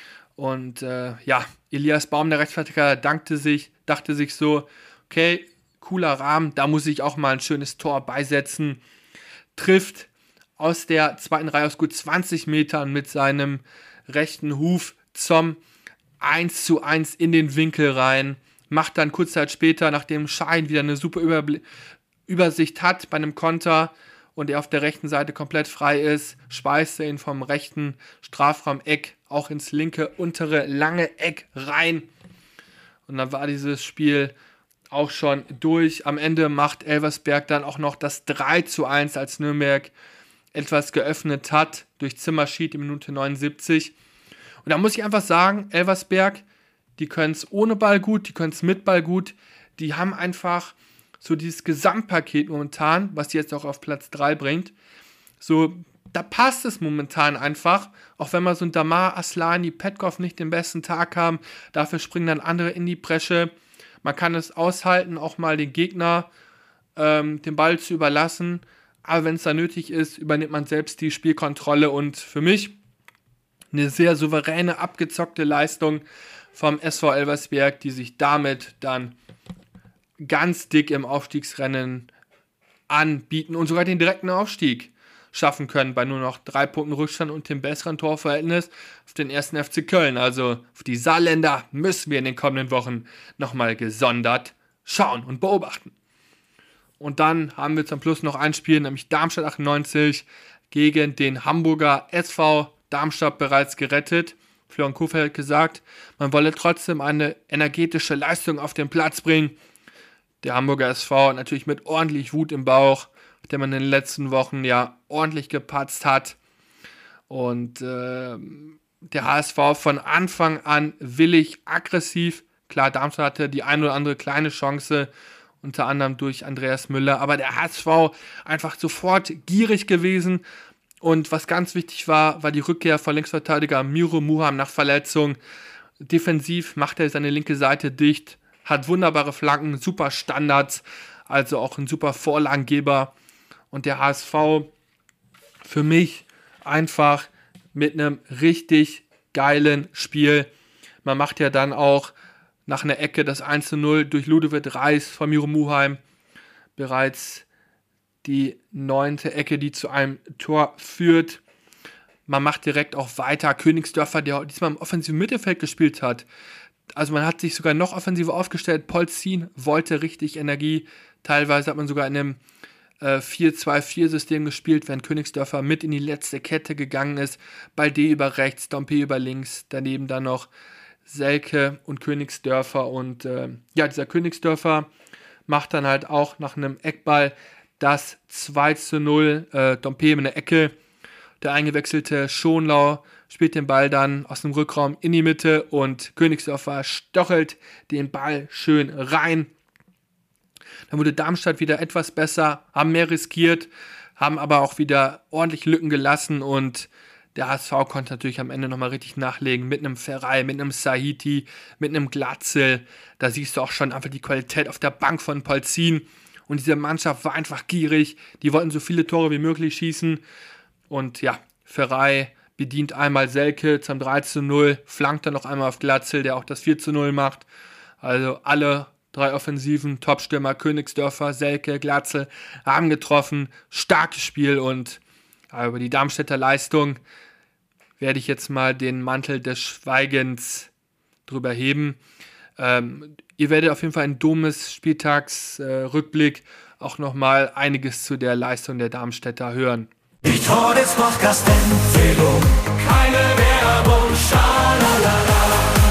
Und äh, ja, Elias Baum, der Rechtsverteidiger, dankte sich, dachte sich so, okay, cooler Rahmen, da muss ich auch mal ein schönes Tor beisetzen. Trifft aus der zweiten Reihe aus gut zwanzig Metern mit seinem rechten Huf zum eins zu eins in den Winkel rein. Macht dann kurz Zeit später, nachdem Schein wieder eine super Überbl- Übersicht hat bei einem Konter und er auf der rechten Seite komplett frei ist, speist er ihn vom rechten Strafraumeck auch ins linke untere lange Eck rein. Und dann war dieses Spiel auch schon durch. Am Ende macht Elversberg dann auch noch das drei zu eins, als Nürnberg etwas geöffnet hat durch Zimmerschied in Minute neunundsiebzig. Und da muss ich einfach sagen, Elversberg, die können es ohne Ball gut, die können es mit Ball gut. Die haben einfach so dieses Gesamtpaket momentan, was die jetzt auch auf Platz drei bringt. So, da passt es momentan einfach, auch wenn mal so ein Damar, Aslani, Petkov nicht den besten Tag haben. Dafür springen dann andere in die Bresche. Man kann es aushalten, auch mal den Gegner ähm, den Ball zu überlassen. Aber wenn es da nötig ist, übernimmt man selbst die Spielkontrolle. Und für mich eine sehr souveräne, abgezockte Leistung vom S V Elversberg, die sich damit dann ganz dick im Aufstiegsrennen anbieten und sogar den direkten Aufstieg schaffen können bei nur noch drei Punkten Rückstand und dem besseren Torverhältnis auf den ersten F C Köln. Also auf die Saarländer müssen wir in den kommenden Wochen nochmal gesondert schauen und beobachten. Und dann haben wir zum Schluss noch ein Spiel, nämlich Darmstadt achtundneunzig gegen den Hamburger S V. Darmstadt bereits gerettet. Florian Kohfeldt hat gesagt, man wolle trotzdem eine energetische Leistung auf den Platz bringen. Der Hamburger S V natürlich mit ordentlich Wut im Bauch, der man in den letzten Wochen ja ordentlich gepatzt hat. Und äh, der H S V von Anfang an willig, aggressiv. Klar, Darmstadt hatte die ein oder andere kleine Chance, unter anderem durch Andreas Müller. Aber der H S V einfach sofort gierig gewesen. Und was ganz wichtig war, war die Rückkehr von Linksverteidiger Miro Muham nach Verletzung. Defensiv macht er seine linke Seite dicht, hat wunderbare Flanken, super Standards, also auch ein super Vorlagengeber. Und der H S V für mich einfach mit einem richtig geilen Spiel. Man macht ja dann auch nach einer Ecke das eins zu null durch Ludovic Reis von Miro Muheim. Bereits die neunte Ecke, die zu einem Tor führt. Man macht direkt auch weiter. Königsdörfer, der diesmal im offensiven Mittelfeld gespielt hat, Also man hat sich sogar noch offensiver aufgestellt. Polzin wollte richtig Energie. Teilweise hat man sogar in einem äh, vier zwei vier System gespielt, während Königsdörfer mit in die letzte Kette gegangen ist. Balde über rechts, Dompe über links. Daneben dann noch Selke und Königsdörfer. Und äh, ja, dieser Königsdörfer macht dann halt auch nach einem Eckball das zwei zu null. Äh, Dompe mit einer Ecke. Der eingewechselte Schonlau spielt den Ball dann aus dem Rückraum in die Mitte und Königsdörfer stochelt den Ball schön rein. Dann wurde Darmstadt wieder etwas besser, haben mehr riskiert, haben aber auch wieder ordentlich Lücken gelassen und der H S V konnte natürlich am Ende nochmal richtig nachlegen mit einem Ferrei, mit einem Sahiti, mit einem Glatzel. Da siehst du auch schon einfach die Qualität auf der Bank von Polzin und diese Mannschaft war einfach gierig. Die wollten so viele Tore wie möglich schießen und ja, Ferrei bedient einmal Selke zum drei zu null, flankt dann noch einmal auf Glatzel, der auch das vier zu null macht. Also alle drei Offensiven, Topstürmer, Königsdörfer, Selke, Glatzel haben getroffen. Starkes Spiel und über die Darmstädter Leistung werde ich jetzt mal den Mantel des Schweigens drüber heben. Ähm, ihr werdet auf jeden Fall in Domes Spieltagsrückblick äh, auch nochmal einiges zu der Leistung der Darmstädter hören. Die Todes-Podcast-Empfehlung, keine Werbung, schalalala.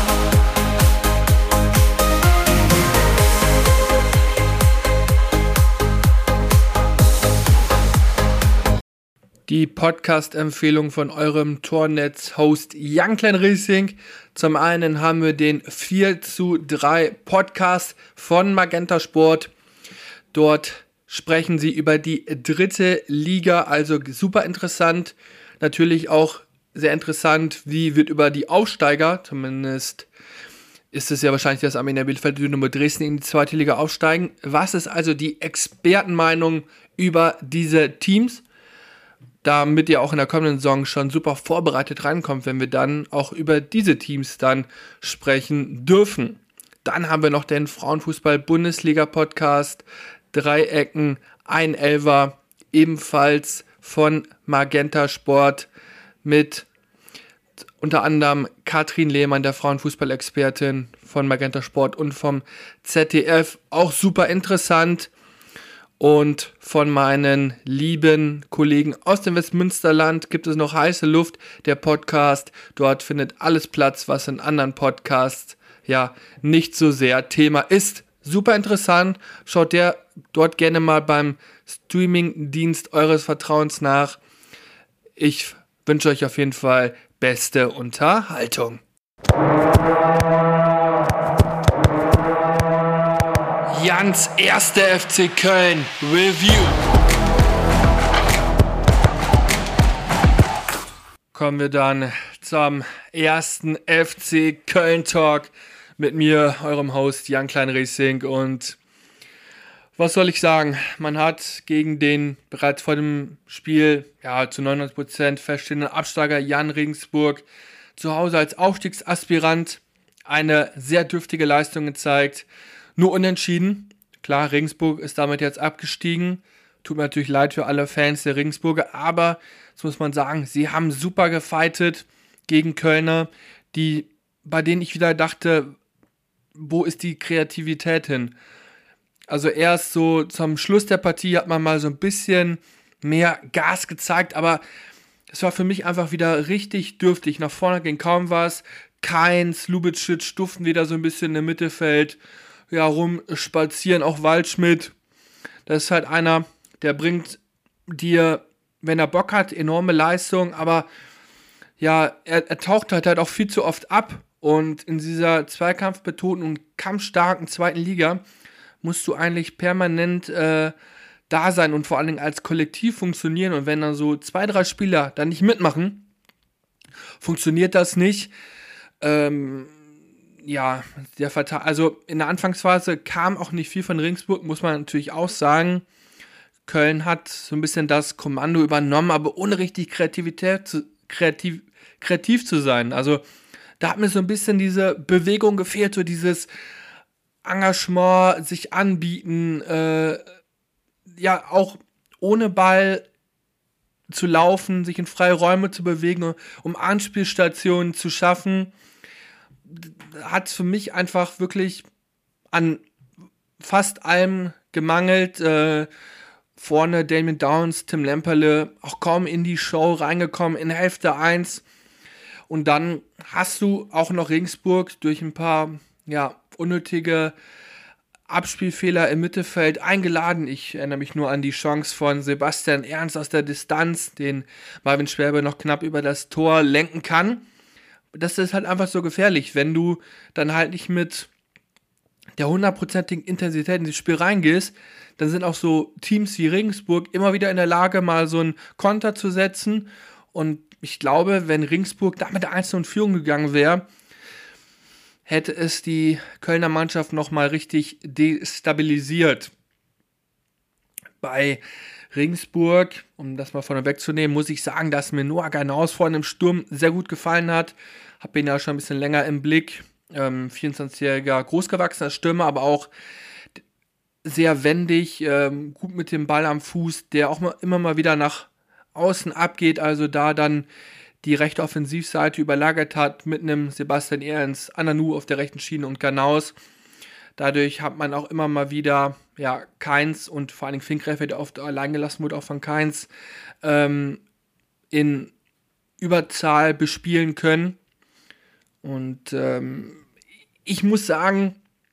Die Podcast-Empfehlung von eurem Tornetz-Host Jan Klein-Riesing. Zum einen haben wir den vier zu drei Podcast von Magenta Sport. Dort sprechen sie über die dritte Liga, also super interessant. Natürlich auch sehr interessant, wie wird über die Aufsteiger, zumindest ist es ja wahrscheinlich, dass Arminia Bielefeld Dynamo Dresden in die zweite Liga aufsteigen. Was ist also die Expertenmeinung über diese Teams? Damit ihr auch in der kommenden Saison schon super vorbereitet reinkommt, wenn wir dann auch über diese Teams dann sprechen dürfen. Dann haben wir noch den Frauenfußball-Bundesliga-Podcast, Drei Ecken, ein Elfer, ebenfalls von Magenta Sport mit unter anderem Katrin Lehmann, der Frauenfußball-Expertin von Magenta Sport und vom Z D F. Auch super interessant. Und von meinen lieben Kollegen aus dem Westmünsterland gibt es noch Heiße Luft, der Podcast. Dort findet alles Platz, was in anderen Podcasts ja nicht so sehr Thema ist. Super interessant. Schaut der dort gerne mal beim Streaming-Dienst eures Vertrauens nach. Ich wünsche euch auf jeden Fall beste Unterhaltung. Jans erste F C Köln Review. Kommen wir dann zum ersten F C Köln Talk mit mir, eurem Host Jan Klein-Riesing. Und was soll ich sagen? Man hat gegen den bereits vor dem Spiel ja zu neunundneunzig Prozent feststehenden Absteiger Jan Regensburg zu Hause als Aufstiegsaspirant eine sehr dürftige Leistung gezeigt. Nur unentschieden. Klar, Regensburg ist damit jetzt abgestiegen. Tut mir natürlich leid für alle Fans der Regensburger, aber das muss man sagen, sie haben super gefightet gegen Kölner, die, bei denen ich wieder dachte, wo ist die Kreativität hin? Also erst so zum Schluss der Partie hat man mal so ein bisschen mehr Gas gezeigt, aber es war für mich einfach wieder richtig dürftig. Nach vorne ging kaum was. Kainz, Lubitsch duften wieder so ein bisschen im Mittelfeld ja, rumspazieren, auch Waldschmidt. Das ist halt einer, der bringt dir, wenn er Bock hat, enorme Leistung, aber ja, er, er taucht halt, halt auch viel zu oft ab. Und in dieser zweikampfbetonten und kampfstarken zweiten Liga musst du eigentlich permanent äh, da sein und vor allen Dingen als Kollektiv funktionieren. Und wenn dann so zwei, drei Spieler da nicht mitmachen, funktioniert das nicht. Ähm, ja, der Verta- also in der Anfangsphase kam auch nicht viel von Regensburg, muss man natürlich auch sagen. Köln hat so ein bisschen das Kommando übernommen, aber ohne richtig Kreativität zu, kreativ, kreativ zu sein. Also da hat mir so ein bisschen diese Bewegung gefehlt, so dieses Engagement, sich anbieten, äh, ja, auch ohne Ball zu laufen, sich in freie Räume zu bewegen, um Anspielstationen zu schaffen. hat für mich einfach wirklich an fast allem gemangelt. Äh, vorne Damien Downs, Tim Lemperle, auch kaum in die Show reingekommen in Hälfte eins. Und dann hast du auch noch Regensburg durch ein paar ja, unnötige Abspielfehler im Mittelfeld eingeladen. Ich erinnere mich nur an die Chance von Sebastian Ernst aus der Distanz, den Marvin Schwäbe noch knapp über das Tor lenken kann. Das ist halt einfach so gefährlich, wenn du dann halt nicht mit der hundertprozentigen Intensität in das Spiel reingehst, dann sind auch so Teams wie Regensburg immer wieder in der Lage, mal so einen Konter zu setzen. Und ich glaube, wenn Regensburg da mit der eins null in Führung gegangen wäre, hätte es die Kölner Mannschaft nochmal richtig destabilisiert. Bei Regensburg, um das mal vorne wegzunehmen, muss ich sagen, dass mir Noah Ganaus vorne im Sturm sehr gut gefallen hat. Habe ihn ja schon ein bisschen länger im Blick. Ähm, vierundzwanzigjähriger, großgewachsener Stürmer, aber auch sehr wendig, ähm, gut mit dem Ball am Fuß, der auch mal, immer mal wieder nach außen abgeht, also da dann die rechte Offensivseite überlagert hat mit einem Sebastian Ernst, Ananu auf der rechten Schiene und Ganaus. Dadurch hat man auch immer mal wieder ja, Kainz und vor allem Finkgräfer, der oft allein gelassen wurde, auch von Kainz, ähm, in Überzahl bespielen können. Und ähm, ich muss sagen,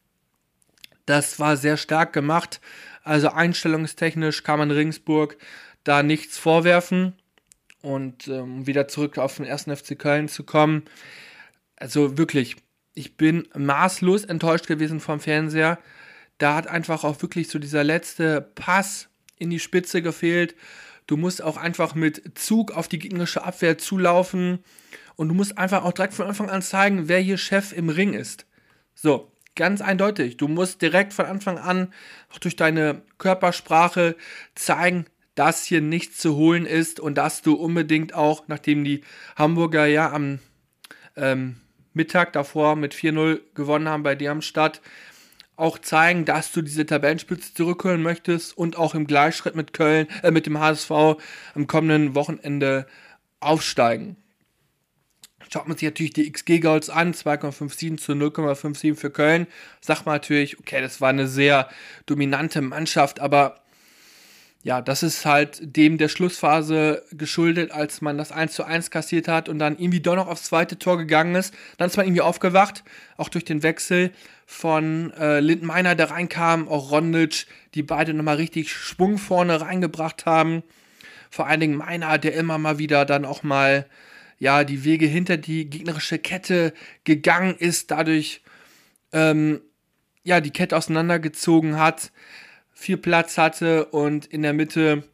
das war sehr stark gemacht. Also einstellungstechnisch kann man Regensburg da nichts vorwerfen. Und um ähm, wieder zurück auf den ersten F C Köln zu kommen, also wirklich, ich bin maßlos enttäuscht gewesen vom Fernseher. Da hat einfach auch wirklich so dieser letzte Pass in die Spitze gefehlt. Du musst auch einfach mit Zug auf die gegnerische Abwehr zulaufen und du musst einfach auch direkt von Anfang an zeigen, wer hier Chef im Ring ist. So, ganz eindeutig. Du musst direkt von Anfang an auch durch deine Körpersprache zeigen, dass hier nichts zu holen ist und dass du unbedingt auch, nachdem die Hamburger ja am ähm, Mittag davor mit vier null gewonnen haben bei Darmstadt, auch zeigen, dass du diese Tabellenspitze zurückholen möchtest und auch im Gleichschritt mit Köln, äh, mit dem H S V am kommenden Wochenende aufsteigen. Schaut man sich natürlich die X G-Goals an, zwei Komma fünfundfünfzig zu null Komma siebenundfünfzig für Köln, sagt man natürlich, okay, das war eine sehr dominante Mannschaft, aber ja, das ist halt dem der Schlussphase geschuldet, als man das eins zu eins kassiert hat und dann irgendwie doch noch aufs zweite Tor gegangen ist. Dann ist man irgendwie aufgewacht, auch durch den Wechsel von äh, Lindenmeiner, der reinkam, auch Rondic, die beide nochmal richtig Schwung vorne reingebracht haben. Vor allen Dingen Meiner, der immer mal wieder dann auch mal ja, die Wege hinter die gegnerische Kette gegangen ist, dadurch ähm, ja, die Kette auseinandergezogen hat, viel Platz hatte und in der Mitte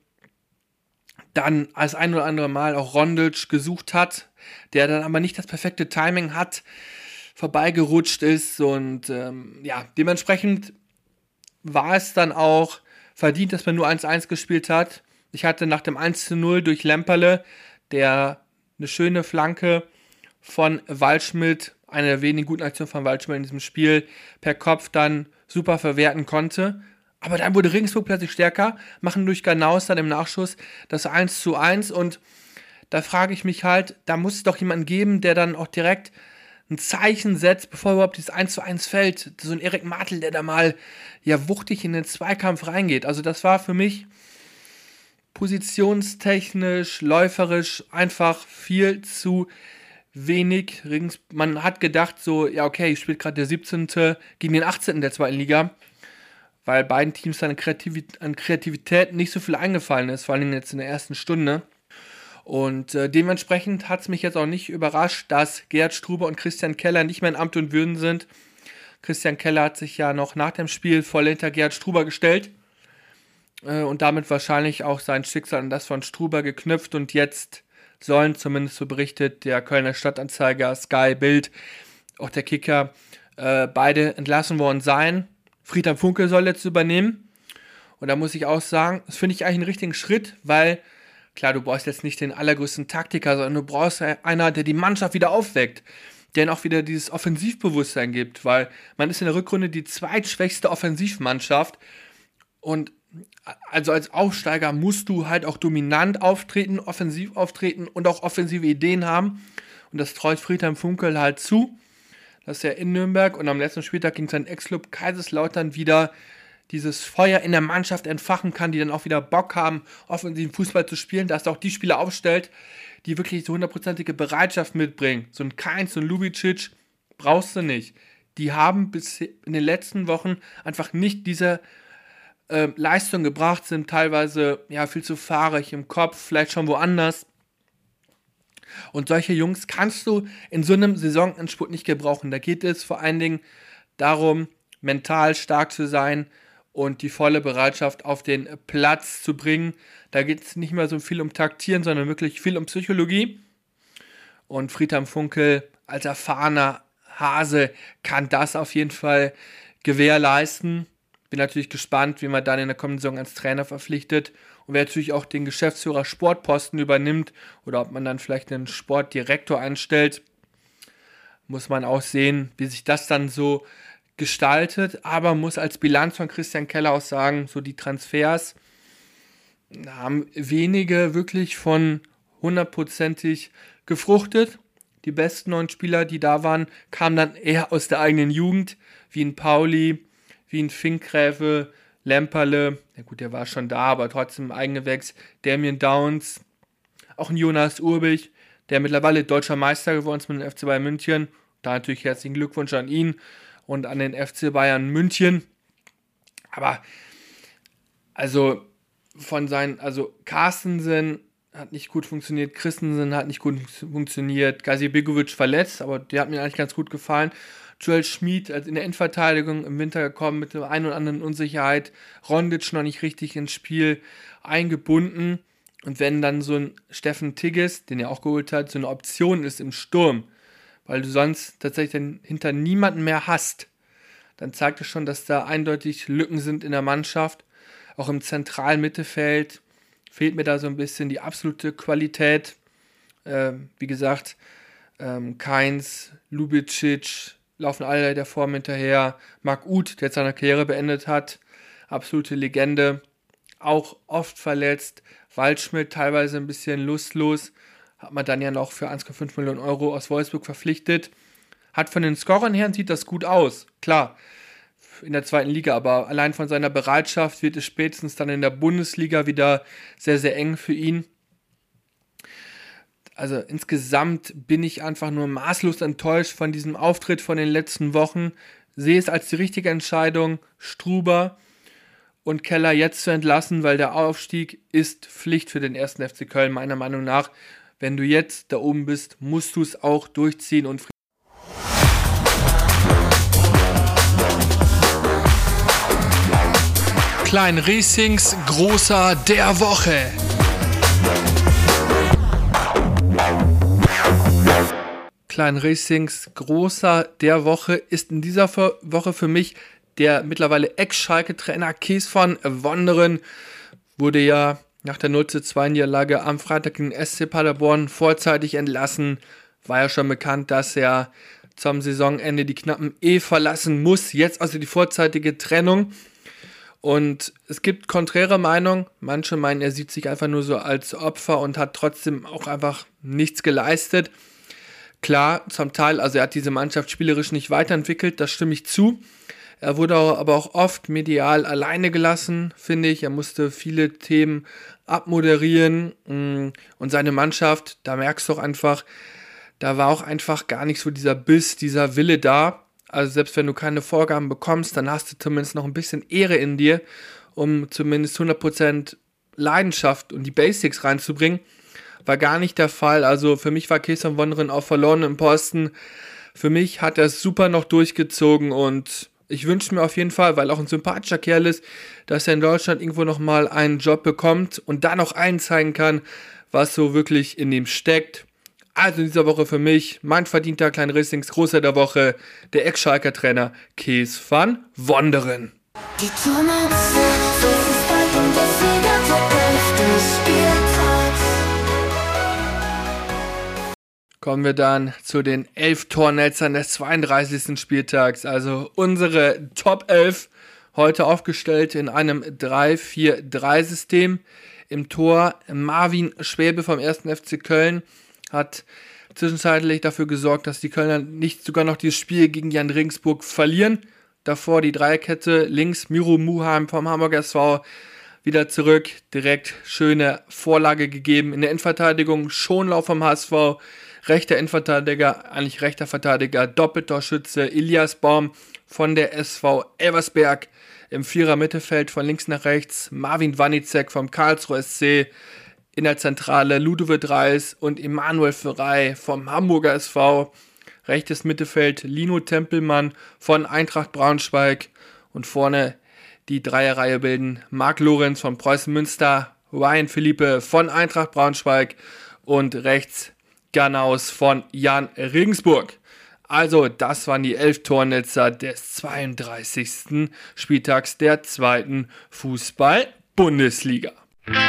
dann als ein oder andere Mal auch Rondic gesucht hat, der dann aber nicht das perfekte Timing hat, vorbeigerutscht ist und ähm, ja, dementsprechend war es dann auch verdient, dass man nur eins eins gespielt hat. Ich hatte nach dem eins zu null durch Lemperle, der eine schöne Flanke von Waldschmidt, eine der wenigen guten Aktionen von Waldschmidt in diesem Spiel, per Kopf dann super verwerten konnte. Aber dann wurde Regensburg plötzlich stärker, machen durch Ganaus dann im Nachschuss das eins zu eins und da frage ich mich halt, da muss es doch jemanden geben, der dann auch direkt ein Zeichen setzt, bevor überhaupt dieses eins zu eins fällt. So ein Erik Martel, der da mal ja wuchtig in den Zweikampf reingeht. Also das war für mich positionstechnisch, läuferisch einfach viel zu wenig. Man hat gedacht so, ja okay, ich spiele gerade der siebzehnte gegen den achtzehnten der zweiten Liga, weil beiden Teams dann an Kreativität, an Kreativität nicht so viel eingefallen ist, vor allem jetzt in der ersten Stunde. Und äh, dementsprechend hat es mich jetzt auch nicht überrascht, dass Gerhard Struber und Christian Keller nicht mehr in Amt und Würden sind. Christian Keller hat sich ja noch nach dem Spiel voll hinter Gerhard Struber gestellt äh, und damit wahrscheinlich auch sein Schicksal an das von Struber geknüpft. Und jetzt sollen, zumindest so berichtet der Kölner Stadtanzeiger, Sky, Bild, auch der Kicker, äh, beide entlassen worden sein. Friedhelm Funkel soll jetzt übernehmen. Und da muss ich auch sagen, das finde ich eigentlich einen richtigen Schritt, weil, klar, du brauchst jetzt nicht den allergrößten Taktiker, sondern du brauchst einer, der die Mannschaft wieder aufweckt, der ihnen auch wieder dieses Offensivbewusstsein gibt, weil man ist in der Rückrunde die zweitschwächste Offensivmannschaft und also als Aufsteiger musst du halt auch dominant auftreten, offensiv auftreten und auch offensive Ideen haben und das traut Friedhelm Funkel halt zu. dass er in Nürnberg und am letzten Spieltag gegen seinen Ex-Club Kaiserslautern wieder dieses Feuer in der Mannschaft entfachen kann, die dann auch wieder Bock haben, offensiven Fußball zu spielen, dass er auch die Spieler aufstellt, die wirklich so hundertprozentige Bereitschaft mitbringen. So ein Kainz, so ein Lubicic brauchst du nicht. Die haben bis in den letzten Wochen einfach nicht diese äh, Leistung gebracht, sind teilweise ja viel zu fahrig im Kopf, vielleicht schon woanders. Und solche Jungs kannst du in so einem Saisonendspurt nicht gebrauchen. Da geht es vor allen Dingen darum, mental stark zu sein und die volle Bereitschaft auf den Platz zu bringen. Da geht es nicht mehr so viel um Taktieren, sondern wirklich viel um Psychologie. Und Friedhelm Funkel als erfahrener Hase kann das auf jeden Fall gewährleisten. Bin natürlich gespannt, wie man dann in der kommenden Saison als Trainer verpflichtet und wer natürlich auch den Geschäftsführer Sportposten übernimmt oder ob man dann vielleicht einen Sportdirektor einstellt. Muss man auch sehen, wie sich das dann so gestaltet, aber muss als Bilanz von Christian Keller auch sagen, so die Transfers haben wenige wirklich von hundertprozentig gefruchtet. Die besten neun Spieler, die da waren, kamen dann eher aus der eigenen Jugend, wie ein Pauli, wie ein Finkgräfe, Lemperle, ja gut, der war schon da, aber trotzdem Eigengewächs, Damien Downs, auch ein Jonas Urbich, der mittlerweile deutscher Meister geworden ist mit dem F C Bayern München. Da natürlich herzlichen Glückwunsch an ihn und an den F C Bayern München. Aber, also, von seinen, also Carstensen hat nicht gut funktioniert, Christensen hat nicht gut funktioniert, Gazi Begovic verletzt, aber der hat mir eigentlich ganz gut gefallen. Joel Schmid also in der Endverteidigung im Winter gekommen mit der einen oder anderen Unsicherheit, Rondic noch nicht richtig ins Spiel eingebunden. Und wenn dann so ein Steffen Tigges, den er auch geholt hat, so eine Option ist im Sturm, weil du sonst tatsächlich dann hinter niemanden mehr hast, dann zeigt es schon, dass da eindeutig Lücken sind in der Mannschaft. Auch im zentralen Mittelfeld fehlt mir da so ein bisschen die absolute Qualität. Ähm, wie gesagt, ähm, Kainz, Lubicic laufen alle der Form hinterher. Marc Uth, der jetzt seine Karriere beendet hat, absolute Legende, auch oft verletzt. Waldschmidt teilweise ein bisschen lustlos, hat man dann ja noch für eins Komma fünf Millionen Euro aus Wolfsburg verpflichtet. Hat von den Scorern her, sieht das gut aus, klar, in der zweiten Liga, aber allein von seiner Bereitschaft wird es spätestens dann in der Bundesliga wieder sehr, sehr eng für ihn. Also insgesamt bin ich einfach nur maßlos enttäuscht von diesem Auftritt von den letzten Wochen. Sehe es als die richtige Entscheidung, Struber und Keller jetzt zu entlassen, weil der Aufstieg ist Pflicht für den ersten F C Köln, meiner Meinung nach. Wenn du jetzt da oben bist, musst du es auch durchziehen. Und Klein Riesings Großer der Woche. Klein Riesings Großer der Woche ist in dieser Woche für mich der mittlerweile Ex-Schalke-Trainer Kees van Wonderen. Wurde ja nach der null zu zwei Niederlage am Freitag gegen S C Paderborn vorzeitig entlassen. War ja schon bekannt, dass er zum Saisonende die Knappen eh verlassen muss. Jetzt also die vorzeitige Trennung. Und es gibt konträre Meinungen. Manche meinen, er sieht sich einfach nur so als Opfer und hat trotzdem auch einfach nichts geleistet. Klar, zum Teil, also er hat diese Mannschaft spielerisch nicht weiterentwickelt, das stimme ich zu. Er wurde aber auch oft medial alleine gelassen, finde ich. Er musste viele Themen abmoderieren und seine Mannschaft, da merkst du auch einfach, da war auch einfach gar nicht so dieser Biss, dieser Wille da. Also selbst wenn du keine Vorgaben bekommst, dann hast du zumindest noch ein bisschen Ehre in dir, um zumindest hundert Prozent Leidenschaft und die Basics reinzubringen. War gar nicht der Fall. Also für mich war Kees van Wonderen auf verlorenem Posten. Für mich hat er es super noch durchgezogen und ich wünsche mir auf jeden Fall, weil auch ein sympathischer Kerl ist, dass er in Deutschland irgendwo nochmal einen Job bekommt und dann auch allen zeigen kann, was so wirklich in ihm steckt. Also in dieser Woche für mich, mein verdienter Klein Riesings Großer der Woche, der Ex-Schalker-Trainer Kees van Wonderen. Die Kommen wir dann zu den elf Tornetzern des zweiunddreißigsten Spieltags. Also unsere Top elf, heute aufgestellt in einem drei vier drei System. Im Tor Marvin Schwäbe vom ersten F C Köln hat zwischenzeitlich dafür gesorgt, dass die Kölner nicht sogar noch dieses Spiel gegen Jan Regensburg verlieren. Davor die Dreierkette, links Miro Muheim vom Hamburger S V, wieder zurück, direkt schöne Vorlage gegeben. In der Innenverteidigung Schonlauf vom H S V, rechter Innenverteidiger, eigentlich rechter Verteidiger, Doppeltorschütze Elias Baum von der S V Elversberg. Im Vierer-Mittelfeld von links nach rechts Marvin Wanicek vom Karlsruher S C. In der Zentrale Ludovic Reis und Emanuel Ferrei vom Hamburger S V. Rechtes Mittelfeld Lino Tempelmann von Eintracht Braunschweig. Und vorne die Dreierreihe bilden Marc Lorenz von Preußen Münster, Ryan Philippe von Eintracht Braunschweig und rechts Ganaus von Jan Regensburg. Also, das waren die elf Tornetzer des zweiunddreißigsten Spieltags der zweiten Fußball-Bundesliga.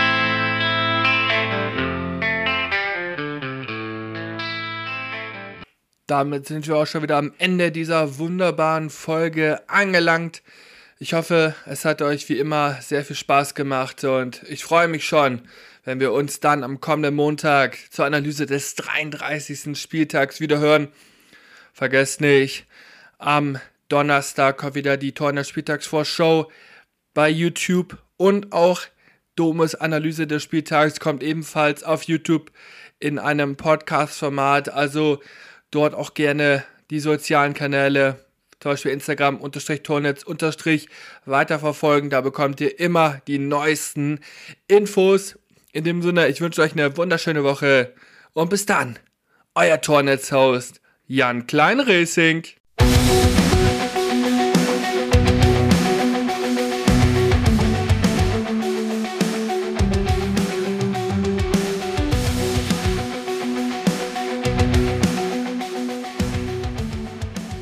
Damit sind wir auch schon wieder am Ende dieser wunderbaren Folge angelangt. Ich hoffe, es hat euch wie immer sehr viel Spaß gemacht und ich freue mich schon, wenn wir uns dann am kommenden Montag zur Analyse des dreiunddreißigsten Spieltags wieder hören. Vergesst nicht, am Donnerstag kommt wieder die Tor- der Spieltagsvorschau bei YouTube und auch Domes Analyse des Spieltags kommt ebenfalls auf YouTube in einem Podcast-Format. Also dort auch gerne die sozialen Kanäle, zum Beispiel Instagram, unterstrich Tornetz, unterstrich weiterverfolgen. Da bekommt ihr immer die neuesten Infos. In dem Sinne, ich wünsche euch eine wunderschöne Woche und bis dann. Euer Tornetz-Host Jan Klein Racing.